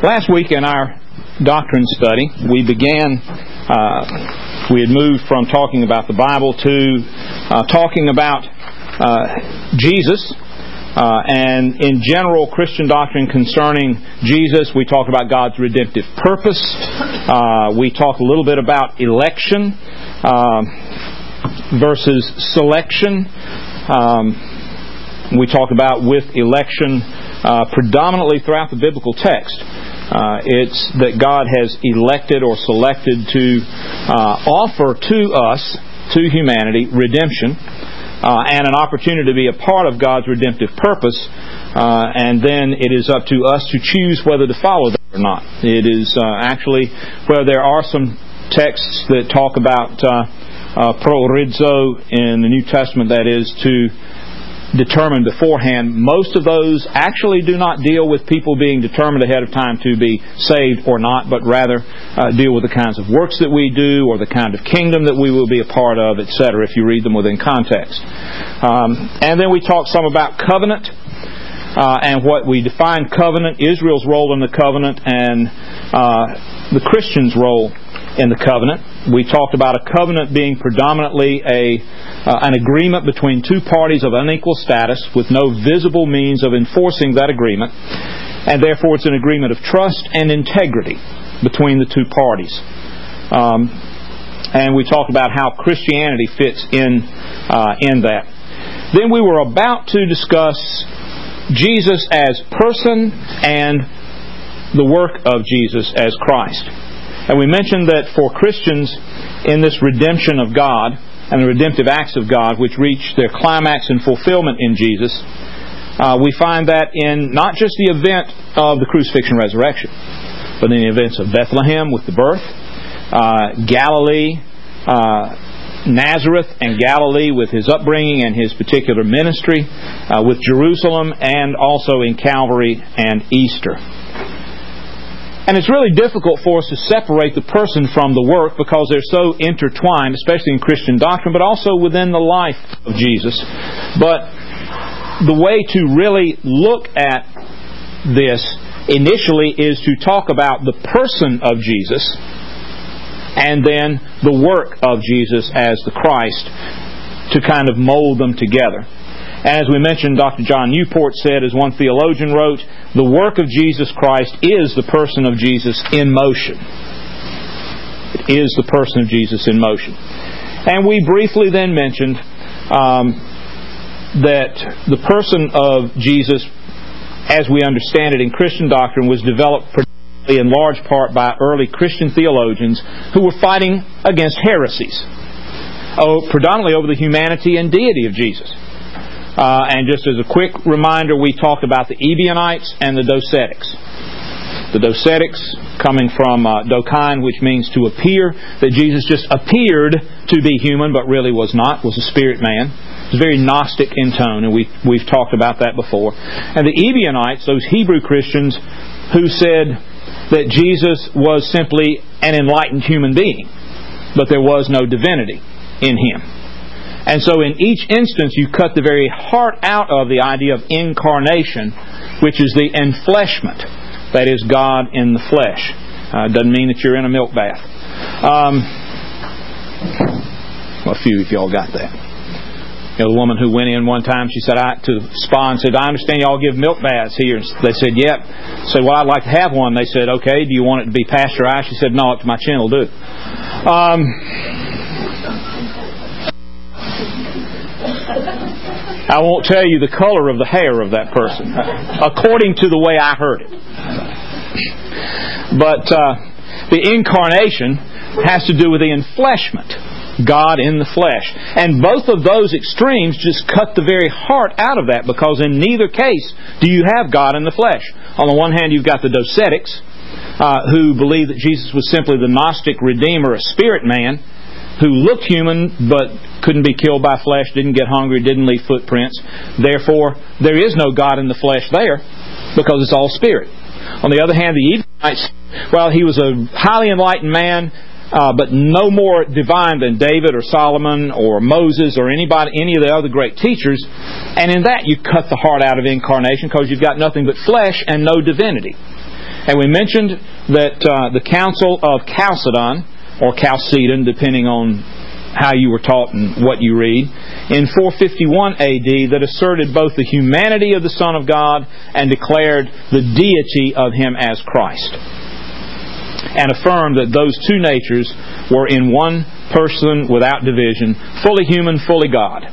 Last week in our doctrine study, we had moved from talking about the Bible to talking about Jesus, and in general Christian doctrine concerning Jesus. We talked about God's redemptive purpose. We talked a little bit about election versus selection. We talked about with election predominantly throughout the biblical text. It's that God has elected or selected to offer to us, to humanity, redemption and an opportunity to be a part of God's redemptive purpose, and then it is up to us to choose whether to follow that or not. It is actually where there are some texts that talk about proorizo in the New Testament, that is to determined beforehand. Most of those actually do not deal with people being determined ahead of time to be saved or not, but rather deal with the kinds of works that we do or the kind of kingdom that we will be a part of, etc., if you read them within context. And then we talked some about covenant and what we define covenant, Israel's role in the covenant, and the Christian's role in the covenant. We talked about a covenant being predominantly an agreement between two parties of unequal status with no visible means of enforcing that agreement, and therefore it's an agreement of trust and integrity between the two parties. And we talked about how Christianity fits in that. Then we were about to discuss Jesus as person and the work of Jesus as Christ. And we mentioned that for Christians in this redemption of God and the redemptive acts of God, which reach their climax and fulfillment in Jesus, we find that in not just the event of the crucifixion and resurrection, but in the events of Bethlehem with the birth, Galilee, Nazareth and Galilee with His upbringing and His particular ministry, with Jerusalem, and also in Calvary and Easter. And it's really difficult for us to separate the person from the work because they're so intertwined, especially in Christian doctrine, but also within the life of Jesus. But the way to really look at this initially is to talk about the person of Jesus and then the work of Jesus as the Christ, to kind of mold them together. As we mentioned, Dr. John Newport said, as one theologian wrote, the work of Jesus Christ is the person of Jesus in motion. It is the person of Jesus in motion. And we briefly then mentioned that the person of Jesus, as we understand it in Christian doctrine, was developed in large part by early Christian theologians who were fighting against heresies, predominantly over the humanity and deity of Jesus. And just as a quick reminder, we talked about the Ebionites and the Docetics. The Docetics coming from dokein, which means to appear, that Jesus just appeared to be human but really was not, was a spirit man. It was very Gnostic in tone, and we've talked about that before. And the Ebionites, those Hebrew Christians who said that Jesus was simply an enlightened human being, but there was no divinity in Him. And so in each instance you cut the very heart out of the idea of incarnation, which is the enfleshment. That is God in the flesh. Doesn't mean that you're in a milk bath. Well, a few of y'all got that. You know, the woman who went in one time, she said, to spa, and said, I understand y'all give milk baths here. They said, yep. I said, well, I'd like to have one. They said, okay, do you want it to be pasteurized? She said, no, up to my chin will do. I won't tell you the color of the hair of that person, according to the way I heard it. But the incarnation has to do with the enfleshment, God in the flesh. And both of those extremes just cut the very heart out of that, because in neither case do you have God in the flesh. On the one hand, you've got the Docetics, who believe that Jesus was simply the Gnostic Redeemer, a spirit man, who looked human but couldn't be killed by flesh, didn't get hungry, didn't leave footprints. Therefore, there is no God in the flesh there, because it's all spirit. On the other hand, the Ebionites, well, he was a highly enlightened man, but no more divine than David or Solomon or Moses or any of the other great teachers. And in that you cut the heart out of incarnation, because you've got nothing but flesh and no divinity. And we mentioned that the Council of Chalcedon, or Chalcedon, depending on how you were taught and what you read, in 451 AD, that asserted both the humanity of the Son of God and declared the deity of Him as Christ, and affirmed that those two natures were in one person without division, fully human, fully God.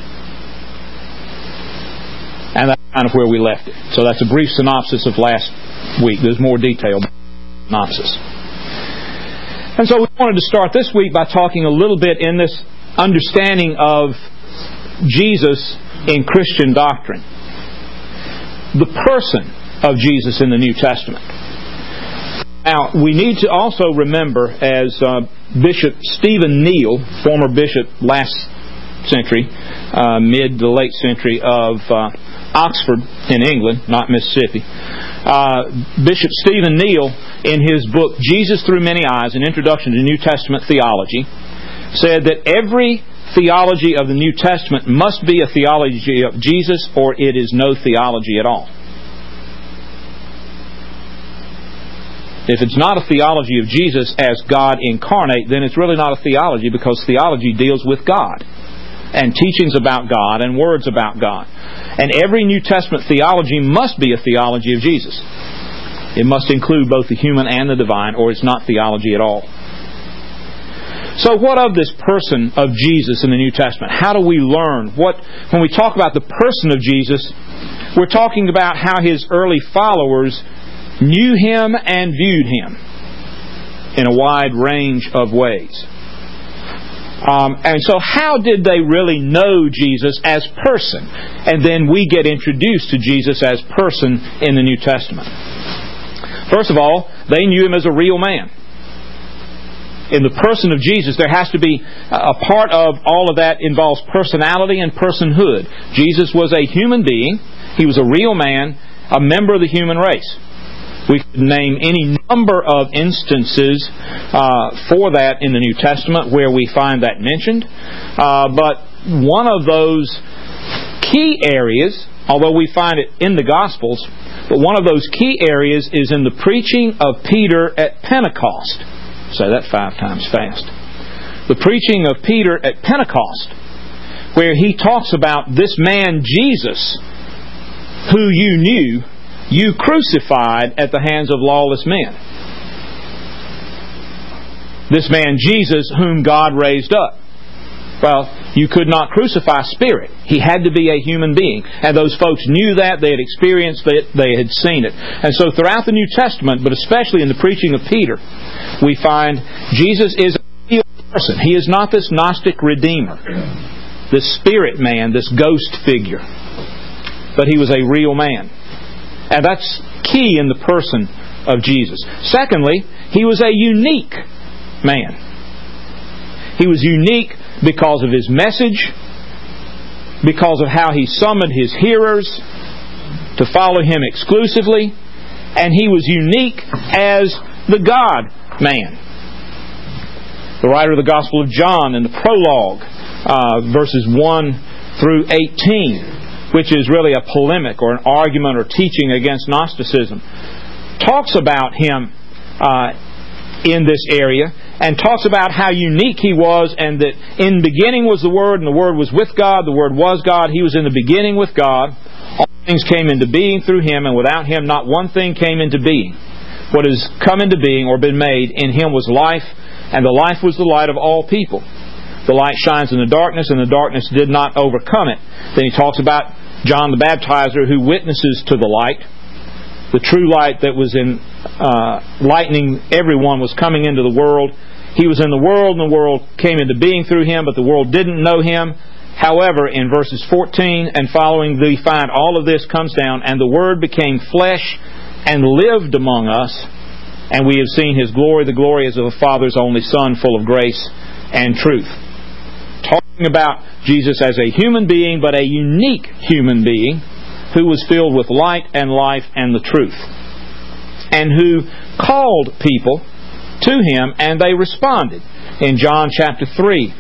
And that's kind of where we left it. So that's a brief synopsis of last week. There's more detailed synopsis. And so we wanted to start this week by talking a little bit in this understanding of Jesus in Christian doctrine. The person of Jesus in the New Testament. Now, we need to also remember, as Bishop Stephen Neal, former bishop last century, mid to late century of Oxford in England, not Mississippi, Bishop Stephen Neal, in his book Jesus Through Many Eyes, an introduction to New Testament theology, said that every theology of the New Testament must be a theology of Jesus, or it is no theology at all. If it's not a theology of Jesus as God incarnate, then it's really not a theology, because theology deals with God and teachings about God and words about God. And every New Testament theology must be a theology of Jesus. It must include both the human and the divine, or it's not theology at all. So what of this person of Jesus in the New Testament? How do we learn? When we talk about the person of Jesus, we're talking about how His early followers knew Him and viewed Him in a wide range of ways. And so how did they really know Jesus as person? And then we get introduced to Jesus as person in the New Testament. First of all, they knew Him as a real man. In the person of Jesus, there has to be a part of all of that involves personality and personhood. Jesus was a human being. He was a real man, a member of the human race. We could name any number of instances for that in the New Testament where we find that mentioned. But one of those key areas, although we find it in the Gospels, but one of those key areas is in the preaching of Peter at Pentecost. Say that 5 times fast. The preaching of Peter at Pentecost, where he talks about this man Jesus, who you knew, you crucified at the hands of lawless men. This man Jesus, whom God raised up. Well, you could not crucify spirit. He had to be a human being. And those folks knew that. They had experienced it. They had seen it. And so throughout the New Testament, but especially in the preaching of Peter, we find Jesus is a real person. He is not this Gnostic redeemer, this spirit man, this ghost figure. But He was a real man. And that's key in the person of Jesus. Secondly, He was a unique man. He was unique because of His message, because of how He summoned His hearers to follow Him exclusively, and He was unique as the God-man. The writer of the Gospel of John in the prologue, verses 1 through 18, which is really a polemic or an argument or teaching against Gnosticism, talks about Him in this area, and talks about how unique He was, and that in the beginning was the Word, and the Word was with God, the Word was God, He was in the beginning with God, all things came into being through Him, and without Him not one thing came into being. What has come into being or been made, in Him was life, and the life was the light of all people. The light shines in the darkness, and the darkness did not overcome it. Then he talks about John the Baptizer, who witnesses to the light. The true light that was lightening everyone was coming into the world. He was in the world, and the world came into being through Him, but the world didn't know Him. However, in verses 14 and following, we find all of this comes down, and the Word became flesh and lived among us, and we have seen His glory. The glory is of the Father's only Son, full of grace and truth. Talking about Jesus as a human being, but a unique human being, who was filled with light and life and the truth, and who called people to Him, and they responded. In John chapter 3,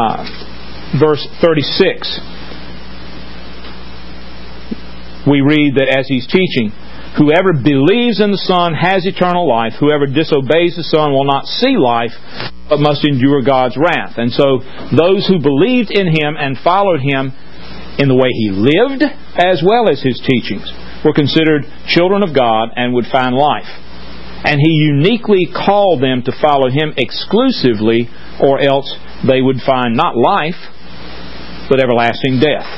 verse 36, we read that as He's teaching, Whoever believes in the Son has eternal life. Whoever disobeys the Son will not see life, but must endure God's wrath. And so those who believed in Him and followed Him in the way He lived, as well as His teachings, were considered children of God and would find life. And He uniquely called them to follow Him exclusively, or else they would find not life, but everlasting death.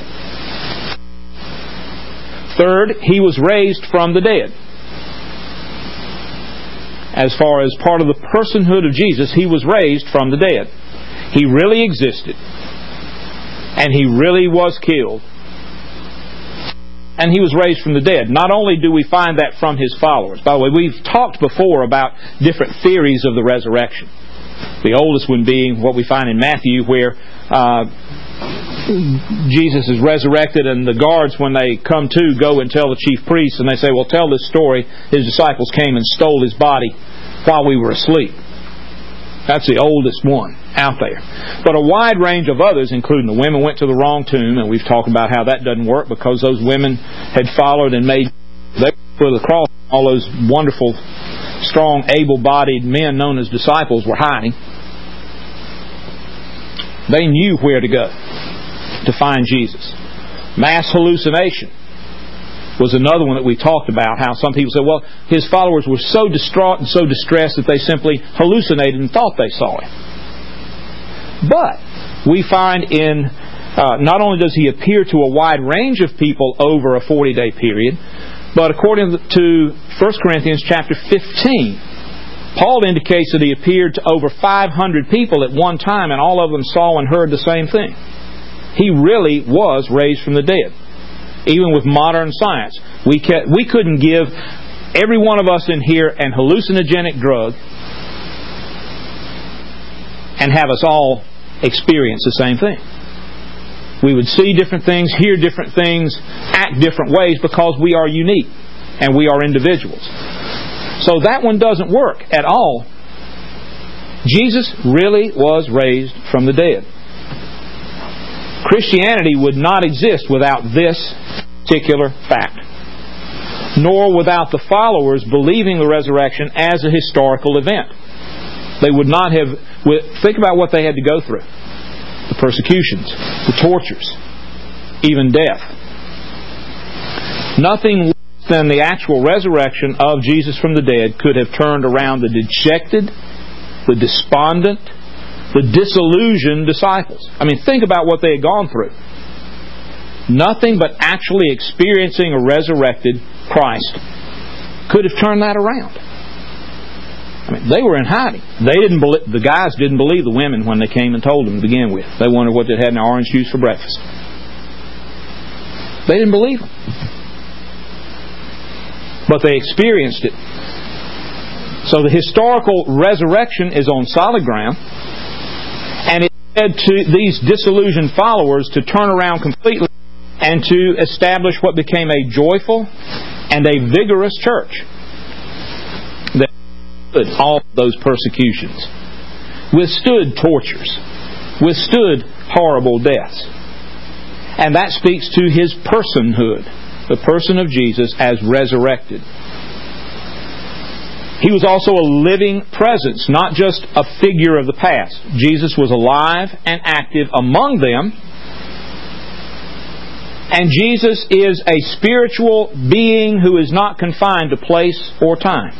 Third, He was raised from the dead. As far as part of the personhood of Jesus, He was raised from the dead. He really existed. And He really was killed. And He was raised from the dead. Not only do we find that from His followers. By the way, we've talked before about different theories of the resurrection. The oldest one being what we find in Matthew, where Jesus is resurrected, and the guards, when they come to, go and tell the chief priests, and they say, well, tell this story. His disciples came and stole His body while we were asleep. That's the oldest one out there. But a wide range of others, including the women went to the wrong tomb, and we've talked about how that doesn't work because those women had followed and made they for the cross. All those wonderful, strong, able-bodied men known as disciples were hiding. They knew where to go to find Jesus. Mass hallucination was another one that we talked about, how some people said, well, His followers were so distraught and so distressed that they simply hallucinated and thought they saw Him. But we find in, not only does He appear to a wide range of people over a 40-day period, but according to 1 Corinthians chapter 15, Paul indicates that He appeared to over 500 people at one time, and all of them saw and heard the same thing. He really was raised from the dead. Even with modern science, we couldn't give every one of us in here an hallucinogenic drug and have us all experience the same thing. We would see different things, hear different things, act different ways because we are unique and we are individuals. So that one doesn't work at all. Jesus really was raised from the dead. Christianity would not exist without this particular fact, nor without the followers believing the resurrection as a historical event. They would not have... Think about what they had to go through. The persecutions, the tortures, even death. Nothing less than the actual resurrection of Jesus from the dead could have turned around the dejected, the despondent, the disillusioned disciples. I mean, think about what they had gone through. Nothing but actually experiencing a resurrected Christ could have turned that around. I mean, they were in hiding. The guys didn't believe the women when they came and told them to begin with. They wondered what they'd had in orange juice for breakfast. They didn't believe them. But they experienced it. So the historical resurrection is on solid ground. And it led to these disillusioned followers to turn around completely and to establish what became a joyful and a vigorous church that withstood all those persecutions, withstood tortures, withstood horrible deaths. And that speaks to His personhood, the person of Jesus as resurrected. He was also a living presence, not just a figure of the past. Jesus was alive and active among them. And Jesus is a spiritual being who is not confined to place or time.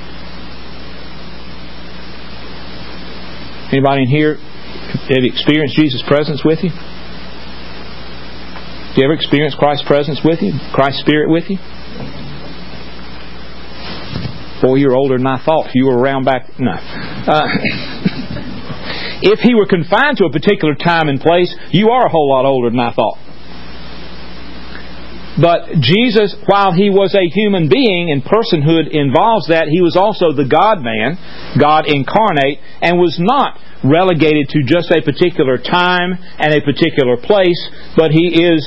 Anybody in here have experienced Jesus' presence with you? Do you ever experience Christ's presence with you? Christ's Spirit with you? Boy, you're older than I thought. You were around back... No. If He were confined to a particular time and place, you are a whole lot older than I thought. But Jesus, while He was a human being, and personhood involves that, He was also the God-man, God incarnate, and was not relegated to just a particular time and a particular place, but His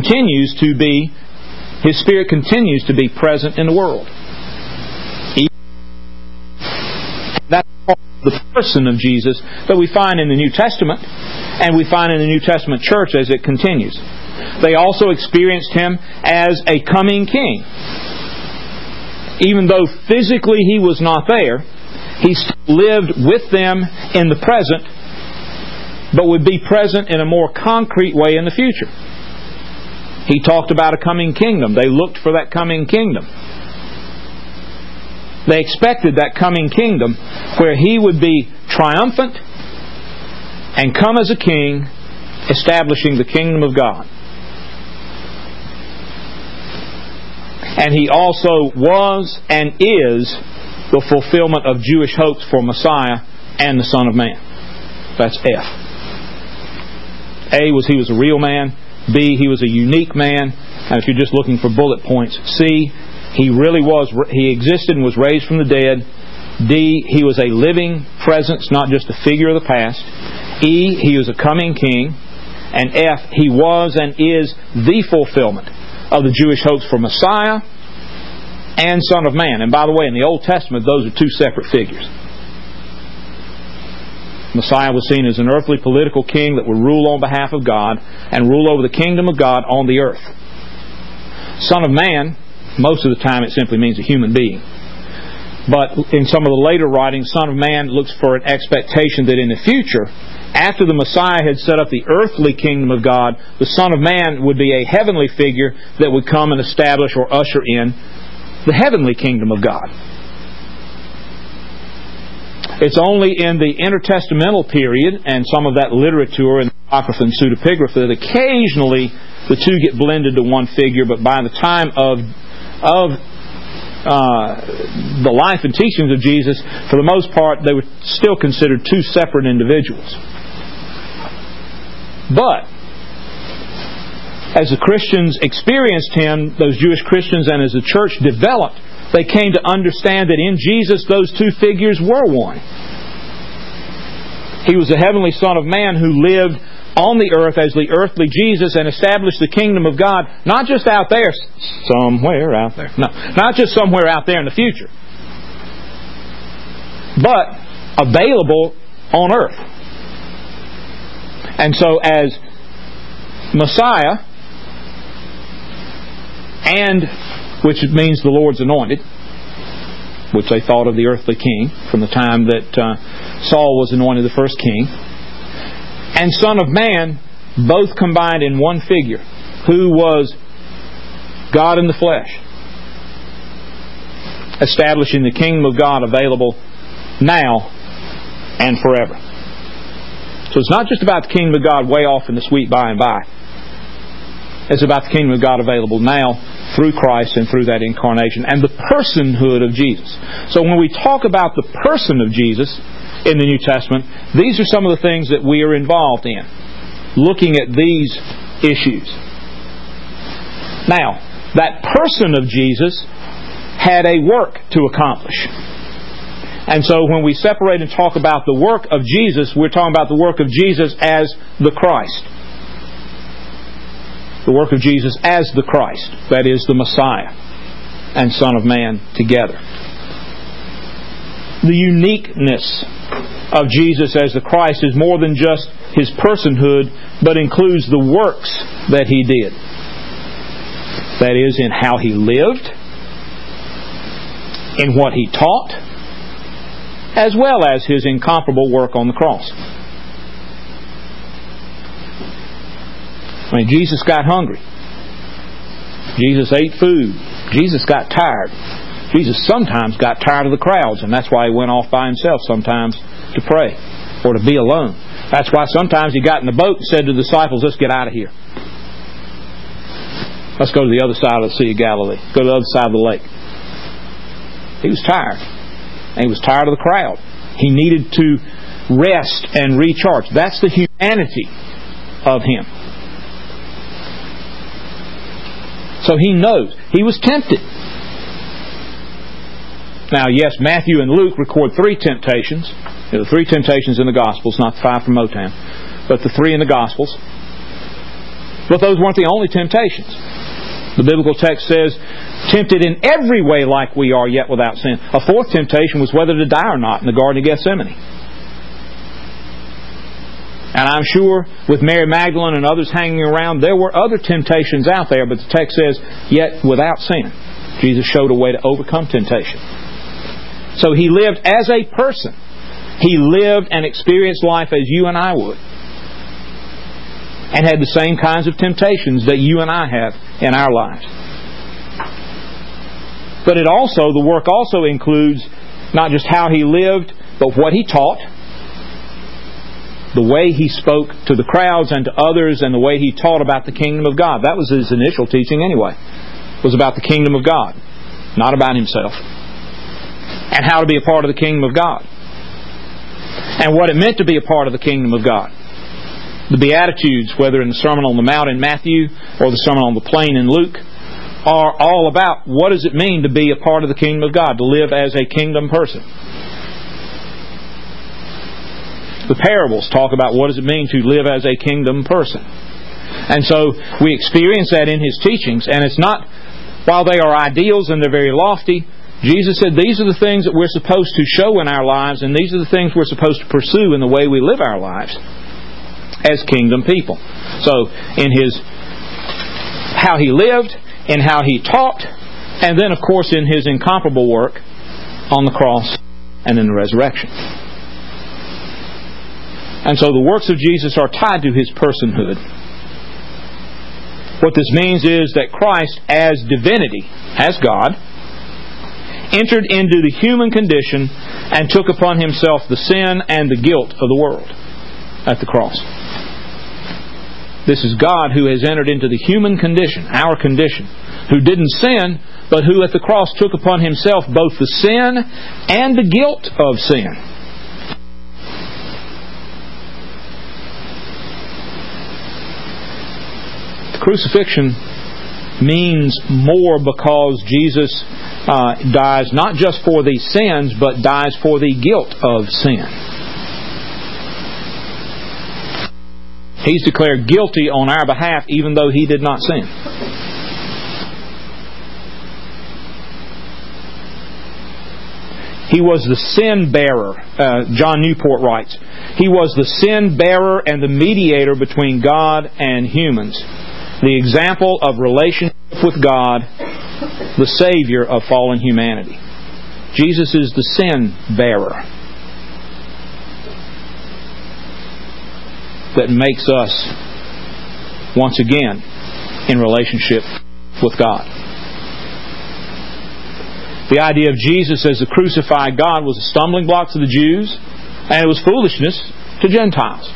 Spirit continues to be present in the world. That's the person of Jesus that we find in the New Testament, and we find in the New Testament church as it continues. They also experienced Him as a coming King. Even though physically He was not there, He still lived with them in the present, but would be present in a more concrete way in the future. He talked about a coming kingdom. They looked for that coming kingdom. They expected that coming kingdom where He would be triumphant and come as a king, establishing the kingdom of God. And He also was and is the fulfillment of Jewish hopes for Messiah and the Son of Man. That's F. A was He was a real man. B, He was a unique man. And if you're just looking for bullet points, C, He existed and was raised from the dead. D, He was a living presence, not just a figure of the past. E, He was a coming king. And F, He was and is the fulfillment of the Jewish hopes for Messiah and Son of Man. And by the way, in the Old Testament, those are two separate figures. Messiah was seen as an earthly political king that would rule on behalf of God and rule over the kingdom of God on the earth. Son of Man, most of the time it simply means a human being. But in some of the later writings, Son of Man looks for an expectation that in the future, after the Messiah had set up the earthly kingdom of God, the Son of Man would be a heavenly figure that would come and establish or usher in the heavenly kingdom of God. It's only in the intertestamental period and some of that literature and apocrypha and pseudepigrapha that occasionally the two get blended to one figure, but by the time of the life and teachings of Jesus, for the most part, they were still considered two separate individuals. But as the Christians experienced Him, those Jewish Christians, and as the church developed, they came to understand that in Jesus those two figures were one. He was the heavenly Son of Man who lived on the earth as the earthly Jesus and established the kingdom of God, not just out there, somewhere out there. No, not just somewhere out there in the future, but available on earth. And so as Messiah, and which means the Lord's anointed, which they thought of the earthly king from the time that Saul was anointed the first king, and Son of Man, both combined in one figure, who was God in the flesh, establishing the kingdom of God available now and forever. So it's not just about the kingdom of God way off in the sweet by and by. It's about the kingdom of God available now through Christ and through that incarnation and the personhood of Jesus. So when we talk about the person of Jesus in the New Testament, these are some of the things that we are involved in, looking at these issues. Now, that person of Jesus had a work to accomplish. And so when we separate and talk about the work of Jesus, we're talking about the work of Jesus as the Christ. The work of Jesus as the Christ, that is, the Messiah and Son of Man together. The uniqueness of Jesus as the Christ is more than just His personhood, but includes the works that He did. That is, in how He lived, in what He taught, as well as His incomparable work on the cross. I mean, Jesus got hungry. Jesus ate food. Jesus got tired. Jesus sometimes got tired of the crowds, and that's why He went off by Himself sometimes to pray or to be alone. That's why sometimes He got in the boat and said to the disciples, "Let's get out of here. Let's go to the other side of the Sea of Galilee. Go to the other side of the lake." He was tired. And He was tired of the crowd. He needed to rest and recharge. That's the humanity of Him. So He knows. He was tempted. Now, yes, Matthew and Luke record 3 temptations. There are 3 temptations in the Gospels, not the 5 from Motown, but the 3 in the Gospels. But those weren't the only temptations. The biblical text says, tempted in every way like we are, yet without sin. A 4th temptation was whether to die or not in the Garden of Gethsemane. And I'm sure with Mary Magdalene and others hanging around, there were other temptations out there, but the text says, yet without sin. Jesus showed a way to overcome temptation. So He lived as a person. He lived and experienced life as you and I would. And had the same kinds of temptations that you and I have in our lives. But the work also includes not just how He lived, but what He taught, the way He spoke to the crowds and to others, and the way He taught about the kingdom of God. That was His initial teaching anyway. It was about the kingdom of God, not about Himself. And how to be a part of the kingdom of God. And what it meant to be a part of the kingdom of God. The Beatitudes, whether in the Sermon on the Mount in Matthew or the Sermon on the Plain in Luke, are all about what does it mean to be a part of the kingdom of God, to live as a kingdom person. The parables talk about what does it mean to live as a kingdom person. And so we experience that in His teachings. And it's not, while they are ideals and they're very lofty, Jesus said these are the things that we're supposed to show in our lives, and these are the things we're supposed to pursue in the way we live our lives as kingdom people. So in how He lived, in how He taught, and then of course in His incomparable work on the cross and in the resurrection. And so the works of Jesus are tied to His personhood. What this means is that Christ, as divinity, as God, entered into the human condition and took upon Himself the sin and the guilt of the world at the cross. This is God who has entered into the human condition, our condition, who didn't sin, but who at the cross took upon Himself both the sin and the guilt of sin. Crucifixion means more because Jesus dies not just for the sins, but dies for the guilt of sin. He's declared guilty on our behalf even though He did not sin. He was the sin bearer, John Newport writes. He was the sin bearer and the mediator between God and humans. The example of relationship with God, the Savior of fallen humanity. Jesus is the sin bearer that makes us, once again, in relationship with God. The idea of Jesus as the crucified God was a stumbling block to the Jews, and it was foolishness to Gentiles.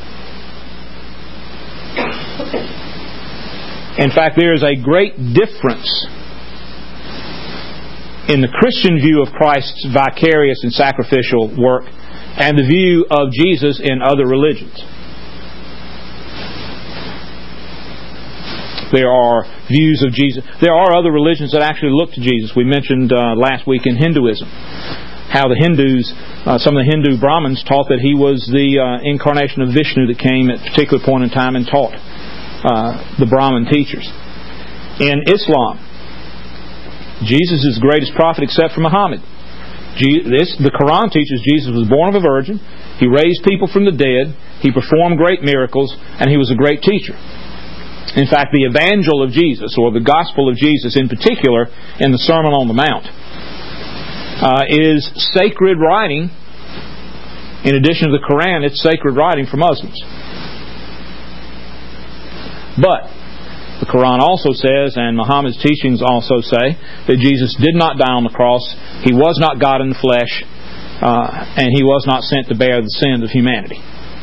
In fact, there is a great difference in the Christian view of Christ's vicarious and sacrificial work and the view of Jesus in other religions. There are views of Jesus. There are other religions that actually look to Jesus. We mentioned last week in Hinduism how the Hindus, some of the Hindu Brahmins taught that He was the incarnation of Vishnu that came at a particular point in time and taught the Brahmin teachers. In Islam, Jesus is the greatest prophet except for Muhammad. The Quran teaches Jesus was born of a virgin, He raised people from the dead, He performed great miracles, and He was a great teacher. In fact, the Evangel of Jesus, or the Gospel of Jesus in particular, in the Sermon on the Mount, is sacred writing. In addition to the Quran, it's sacred writing for Muslims. But the Quran also says, and Muhammad's teachings also say, that Jesus did not die on the cross, He was not God in the flesh, and He was not sent to bear the sins of humanity.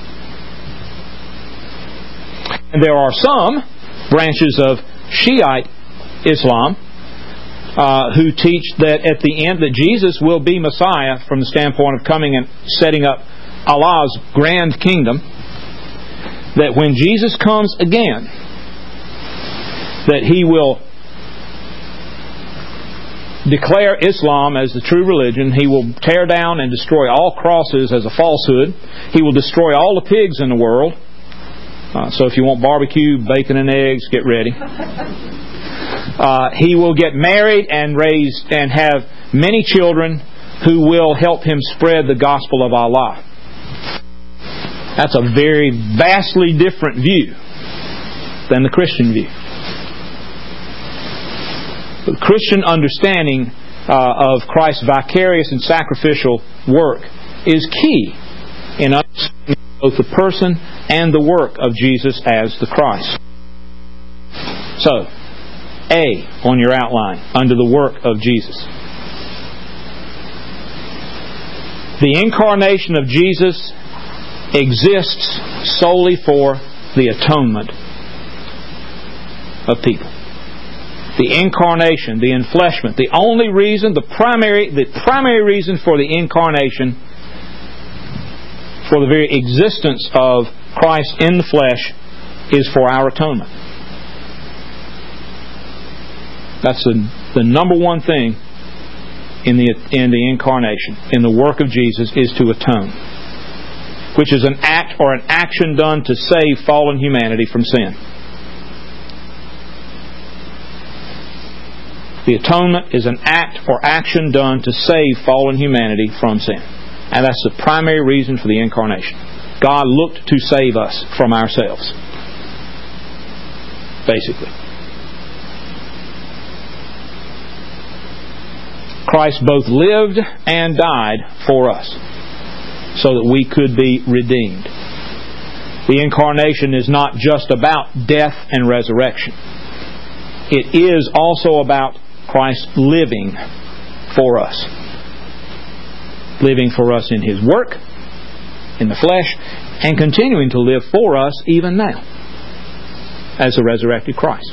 And there are some branches of Shiite Islam who teach that at the end that Jesus will be Messiah from the standpoint of coming and setting up Allah's grand kingdom, that when Jesus comes again, that He will declare Islam as the true religion. He will tear down and destroy all crosses as a falsehood. He will destroy all the pigs in the world. So if you want barbecue, bacon and eggs, get ready. He will get married and raised and have many children who will help Him spread the gospel of Allah. That's a very vastly different view than the Christian view. The Christian understanding of Christ's vicarious and sacrificial work is key in understanding both the person and the work of Jesus as the Christ. So, A on your outline, under the work of Jesus. The incarnation of Jesus exists solely for the atonement of people. The incarnation, the enfleshment, the only reason, the primary reason for the incarnation, for the very existence of Christ in the flesh, is for our atonement. That's the number one thing in the incarnation, in the work of Jesus, is to atone, which is an act or an action done to save fallen humanity from sin. The atonement is an act or action done to save fallen humanity from sin. And that's the primary reason for the incarnation. God looked to save us from ourselves. Basically. Christ both lived and died for us so that we could be redeemed. The incarnation is not just about death and resurrection. It is also about Christ living for us. Living for us in His work, in the flesh, and continuing to live for us even now as the resurrected Christ.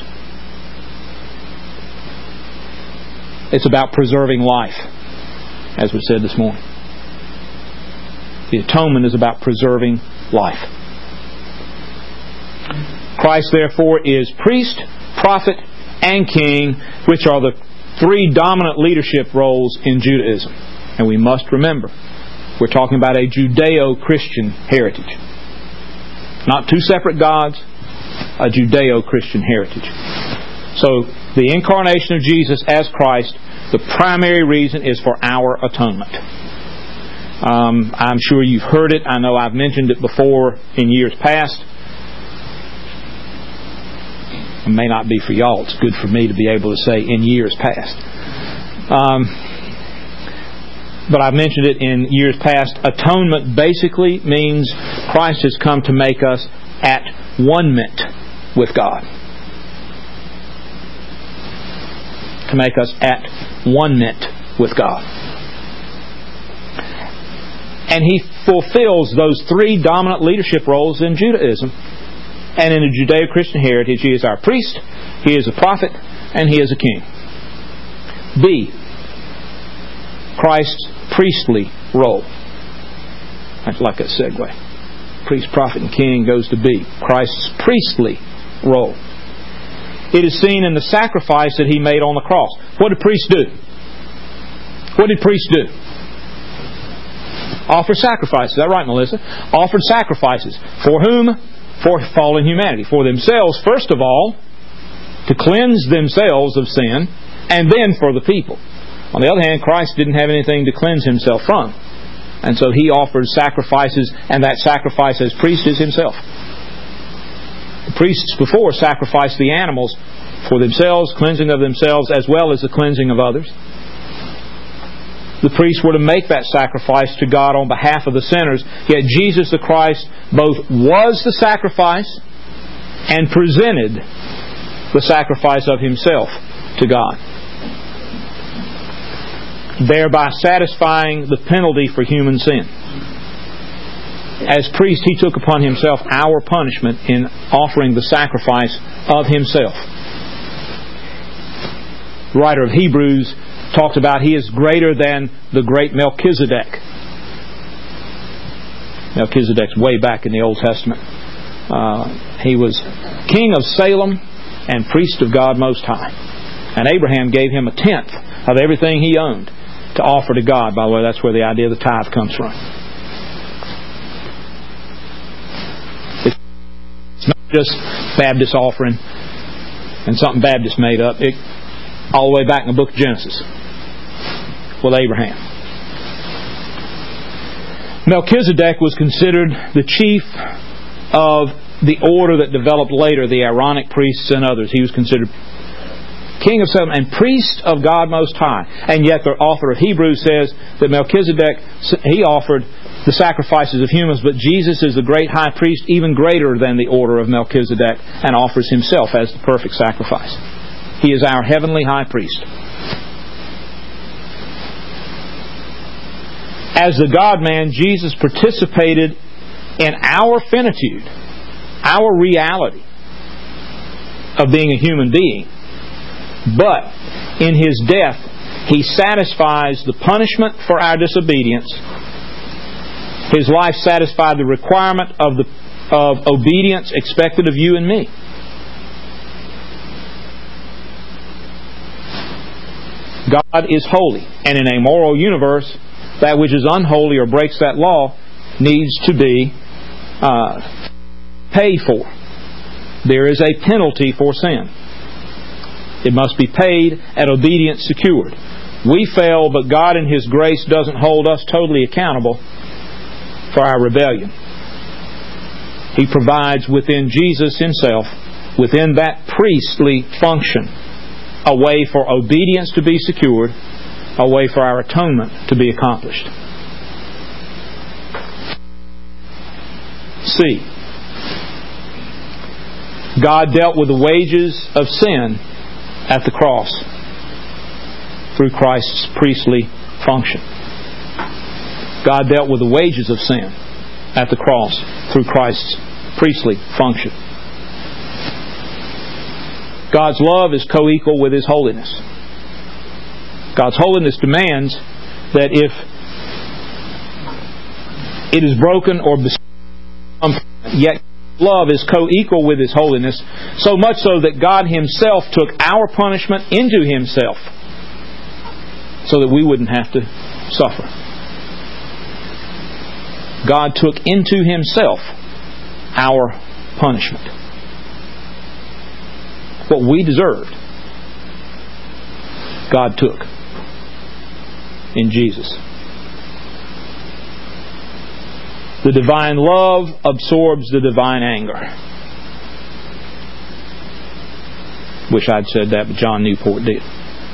It's about preserving life, as we said this morning. The atonement is about preserving life. Christ, therefore, is priest, prophet, and king, which are the three dominant leadership roles in Judaism. And we must remember, we're talking about a Judeo-Christian heritage. Not two separate gods, a Judeo-Christian heritage. So, the incarnation of Jesus as Christ, the primary reason is for our atonement. I'm sure you've heard it. I know I've mentioned it before in years past. It may not be for y'all. It's good for me to be able to say in years past. But I've mentioned it in years past. Atonement basically means Christ has come to make us at one-ment with God. To make us at one-ment with God. And He fulfills those three dominant leadership roles in Judaism. And in a Judeo-Christian heritage, He is our priest, He is a prophet, and He is a king. B, Christ's priestly role. I like that segue. Priest, prophet, and king goes to B. Christ's priestly role. It is seen in the sacrifice that He made on the cross. What did priests do? What did priests do? Offer sacrifices. Is that right, Melissa? Offered sacrifices. For whom? For fallen humanity. For themselves, first of all, to cleanse themselves of sin, and then for the people. On the other hand, Christ didn't have anything to cleanse Himself from. And so He offered sacrifices, and that sacrifice as priest is Himself. The priests before sacrificed the animals for themselves, cleansing of themselves, as well as the cleansing of others. The priests were to make that sacrifice to God on behalf of the sinners. Yet Jesus the Christ both was the sacrifice and presented the sacrifice of Himself to God, thereby satisfying the penalty for human sin. As priest, He took upon Himself our punishment in offering the sacrifice of Himself. The writer of Hebrews talks about He is greater than the great Melchizedek. Melchizedek's way back in the Old Testament. He was king of Salem and priest of God Most High. And Abraham gave him a tenth of everything he owned to offer to God. By the way, that's where the idea of the tithe comes from. It's not just Baptist offering and something Baptists made up. All the way back in the book of Genesis with Abraham. Melchizedek was considered the chief of the order that developed later, the Aaronic priests and others. He was considered King of Salem, and priest of God Most High. And yet the author of Hebrews says that Melchizedek, he offered the sacrifices of humans, but Jesus is the great high priest, even greater than the order of Melchizedek, and offers himself as the perfect sacrifice. He is our heavenly high priest. As the God-man, Jesus participated in our finitude, our reality of being a human being. But in His death, He satisfies the punishment for our disobedience. His life satisfied the requirement of obedience expected of you and me. God is holy, and in a moral universe, that which is unholy or breaks that law needs to be paid for. There is a penalty for sin. It must be paid and obedience secured. We fail, but God in His grace doesn't hold us totally accountable for our rebellion. He provides within Jesus Himself, within that priestly function, a way for obedience to be secured, a way for our atonement to be accomplished. C. God dealt with the wages of sin at the cross through Christ's priestly function. God dealt with the wages of sin at the cross through Christ's priestly function. God's love is co-equal with His holiness. God's holiness demands that if it is broken or yet love is co-equal with His holiness, so much so that God Himself took our punishment into Himself so that we wouldn't have to suffer. God took into Himself our punishment. What we deserved, God took in Jesus. The divine love absorbs the divine anger. Wish I'd said that, but John Newport did.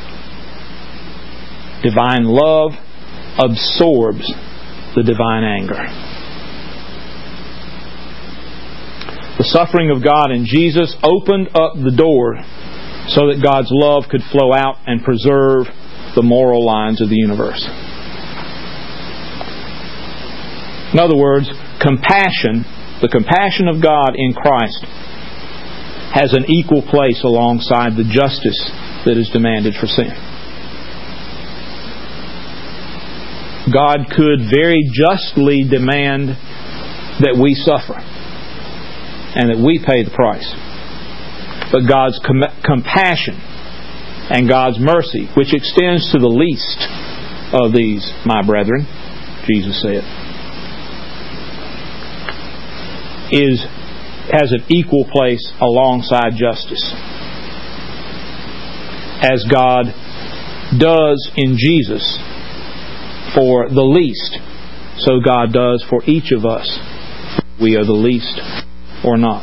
Divine love absorbs the divine anger. The suffering of God in Jesus opened up the door so that God's love could flow out and preserve the moral lines of the universe. In other words, compassion, the compassion of God in Christ, has an equal place alongside the justice that is demanded for sin. God could very justly demand that we suffer and that we pay the price. But God's compassion and God's mercy, which extends to the least of these, my brethren, Jesus said, has an equal place alongside justice. As God does in Jesus for the least, so God does for each of us. We are the least or not.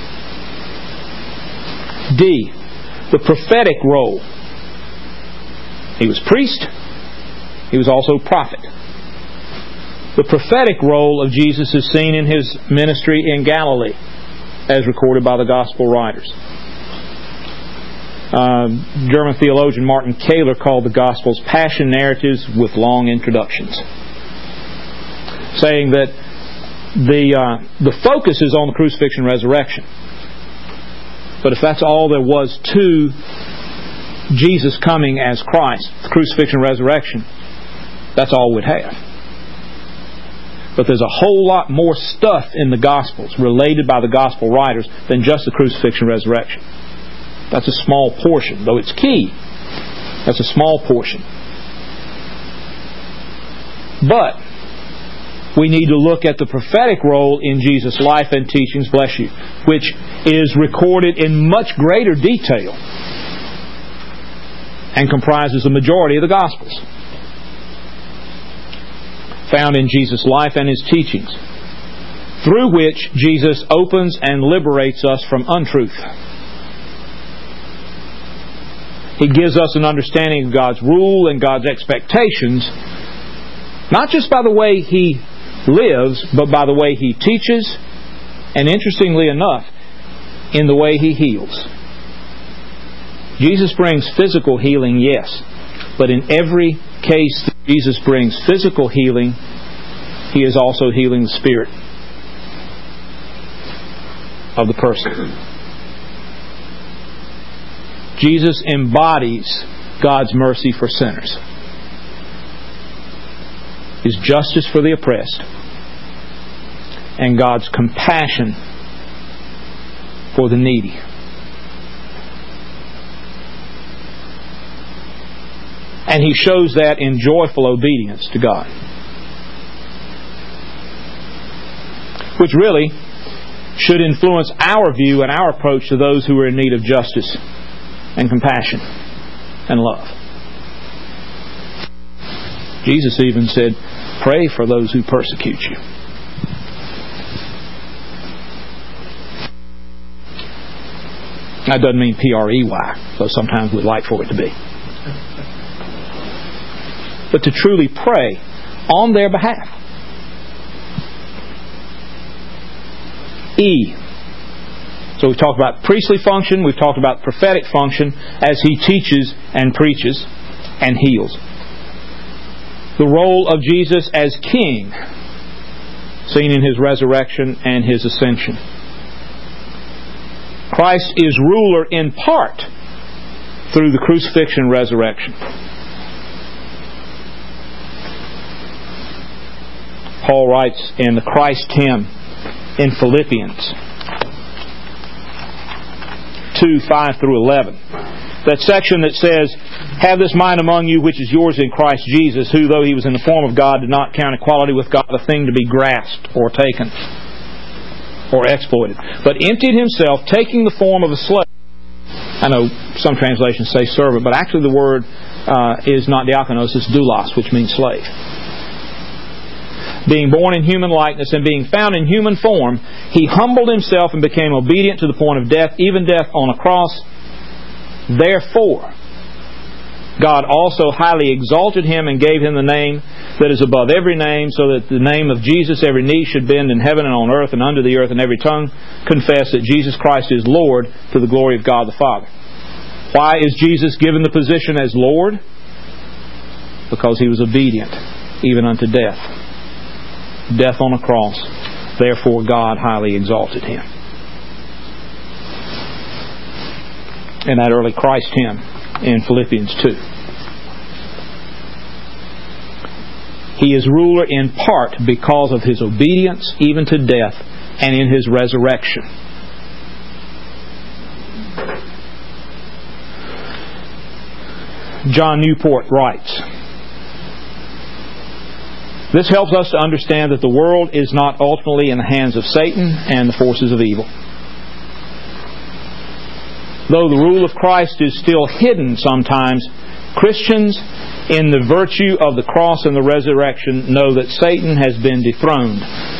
D. The prophetic role. He was priest. He was also prophet. The prophetic role of Jesus is seen in His ministry in Galilee, as recorded by the Gospel writers. German theologian Martin Kahler called the Gospels passion narratives with long introductions, saying that the focus is on the crucifixion and resurrection. But if that's all there was to Jesus coming as Christ, the crucifixion and resurrection, that's all we'd have. But there's a whole lot more stuff in the Gospels related by the Gospel writers than just the crucifixion and resurrection. That's a small portion, though it's key. That's a small portion. But we need to look at the prophetic role in Jesus' life and teachings, bless you, which is recorded in much greater detail and comprises the majority of the Gospels, found in Jesus' life and His teachings, through which Jesus opens and liberates us from untruth. He gives us an understanding of God's rule and God's expectations, not just by the way He lives, but by the way He teaches, and interestingly enough, in the way He heals. Jesus brings physical healing, yes, but in every case that Jesus brings physical healing, He is also healing the spirit of the person. Jesus embodies God's mercy for sinners, His justice for the oppressed, and God's compassion for the needy. And He shows that in joyful obedience to God. Which really should influence our view and our approach to those who are in need of justice and compassion and love. Jesus even said, "Pray for those who persecute you." That doesn't mean P-R-E-Y, though sometimes we'd like for it to be. But to truly pray on their behalf. E. So we've talked about priestly function, we've talked about prophetic function as He teaches and preaches and heals. The role of Jesus as King, seen in His resurrection and His ascension. Christ is ruler in part through the crucifixion and resurrection. Paul writes in the Christ hymn in Philippians 2:5-11. That section that says, "Have this mind among you which is yours in Christ Jesus, who though He was in the form of God did not count equality with God a thing to be grasped or taken or exploited, but emptied Himself, taking the form of a slave." I know some translations say servant, but actually the word is not diakonos, it's doulos, which means slave. Being born in human likeness and being found in human form, He humbled Himself and became obedient to the point of death, even death on a cross. Therefore, God also highly exalted Him and gave Him the name that is above every name, so that the name of Jesus every knee should bend in heaven and on earth and under the earth, and every tongue confess that Jesus Christ is Lord, to the glory of God the Father. Why is Jesus given the position as Lord? Because He was obedient, even unto death. Death on a cross. Therefore God highly exalted Him. In that early Christ hymn in Philippians 2. He is ruler in part because of His obedience even to death and in His resurrection. John Newport writes, "This helps us to understand that the world is not ultimately in the hands of Satan and the forces of evil. Though the rule of Christ is still hidden sometimes, Christians, in the virtue of the cross and the resurrection, know that Satan has been dethroned."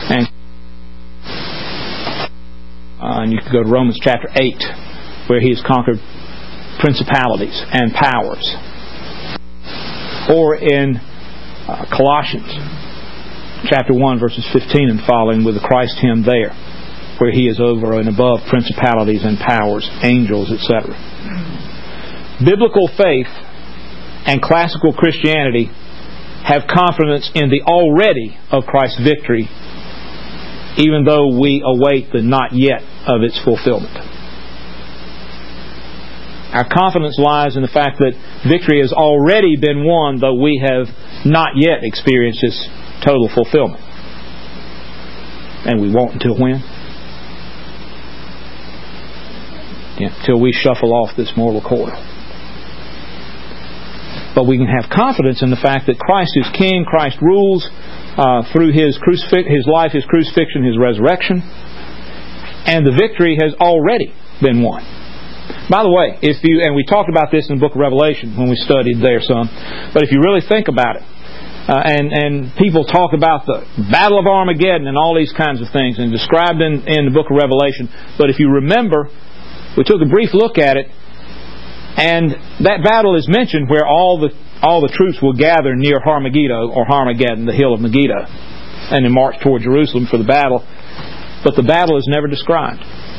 And you can go to Romans chapter 8, where he has conquered principalities and powers. Or in Colossians chapter 1, verses 15 and following, with the Christ hymn there, where He is over and above principalities and powers, angels, etc. Biblical faith and classical Christianity have confidence in the already of Christ's victory, even though we await the not yet of its fulfillment. Our confidence lies in the fact that victory has already been won, though we have not yet experienced its total fulfillment. And we won't until when? Till we shuffle off this mortal coil. But we can have confidence in the fact that Christ is King, Christ rules through His life, His crucifixion, His resurrection, and the victory has already been won. By the way, and we talked about this in the book of Revelation when we studied there some, but if you really think about it, and people talk about the Battle of Armageddon and all these kinds of things, and described in the book of Revelation, but if you remember, we took a brief look at it, And that battle is mentioned where all the troops will gather near Har-Megiddo, or Harmageddon, the hill of Megiddo, and then march toward Jerusalem for the battle. But the battle is never described.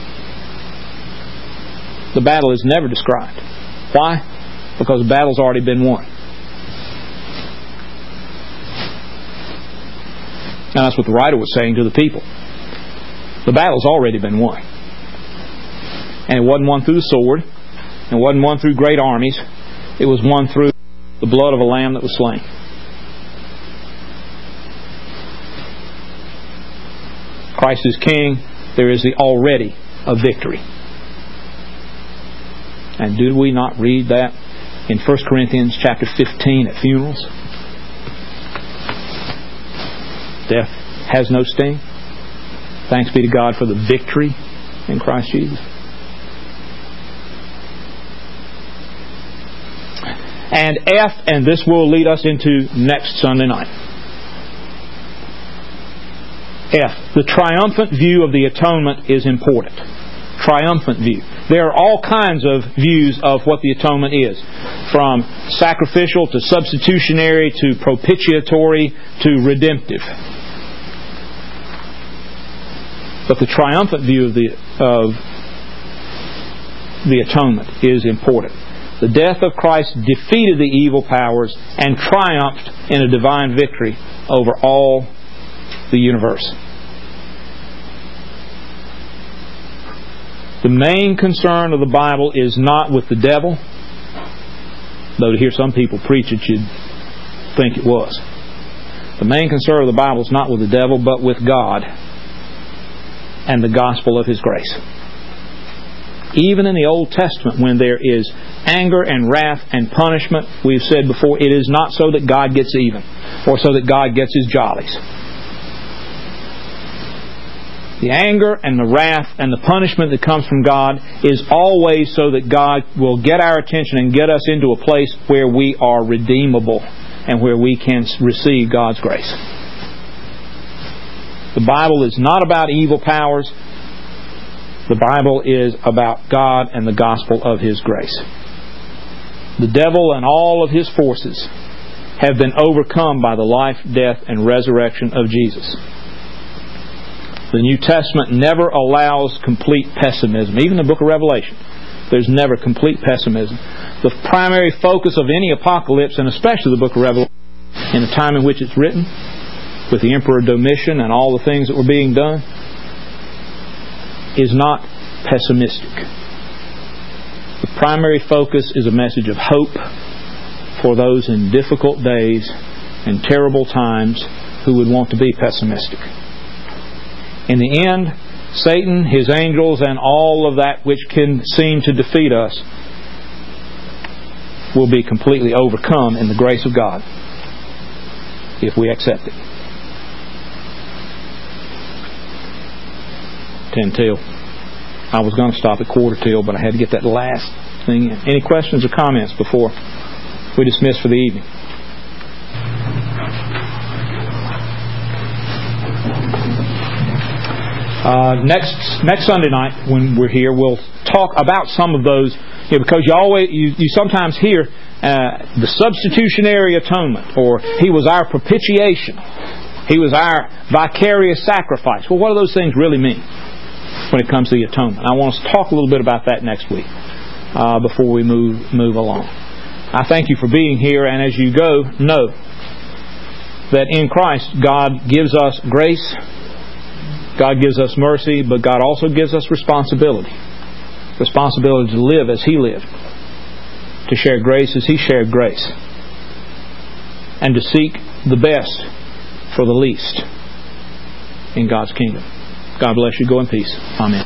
The battle is never described. Why? Because the battle's already been won. And that's what the writer was saying to the people. The battle's already been won. And it wasn't won through the sword. It wasn't won through great armies. It was won through the blood of a lamb that was slain. Christ is King. There is already a victory. And do we not read that in 1 Corinthians chapter 15 at funerals? Death has no sting. Thanks be to God for the victory in Christ Jesus. And F, and this will lead us into next Sunday night. F, the triumphant view of the atonement is important. Triumphant view. There are all kinds of views of what the atonement is. From sacrificial to substitutionary to propitiatory to redemptive. But the triumphant view of the atonement is important. The death of Christ defeated the evil powers and triumphed in a divine victory over all the universe. The main concern of the Bible is not with the devil, though to hear some people preach it, you'd think it was. The main concern of the Bible is not with the devil, but with God and the gospel of His grace. Even in the Old Testament, when there is anger and wrath and punishment, we've said before, it is not so that God gets even or so that God gets His jollies. The anger and the wrath and the punishment that comes from God is always so that God will get our attention and get us into a place where we are redeemable and where we can receive God's grace. The Bible is not about evil powers. The Bible is about God and the gospel of His grace. The devil and all of his forces have been overcome by the life, death, and resurrection of Jesus. The New Testament never allows complete pessimism. Even the book of Revelation, there's never complete pessimism. The primary focus of any apocalypse, and especially the book of Revelation, in the time in which it's written, with the Emperor Domitian and all the things that were being done, is not pessimistic. The primary focus is a message of hope for those in difficult days and terrible times who would want to be pessimistic. In the end, Satan, his angels, and all of that which can seem to defeat us will be completely overcome in the grace of God if we accept it. 10 till. I was going to stop at quarter till, but I had to get that last thing in. Any questions or comments before we dismiss for the evening? Next Sunday night when we're here, we'll talk about some of those, because you sometimes hear the substitutionary atonement, or He was our propitiation, He was our vicarious sacrifice. Well, what do those things really mean when it comes to the atonement? I want us to talk a little bit about that next week before we move along. I thank you for being here, and as you go, know that in Christ God gives us grace, God gives us mercy, but God also gives us responsibility. Responsibility to live as He lived, to share grace as He shared grace, and to seek the best for the least in God's kingdom. God bless you. Go in peace. Amen.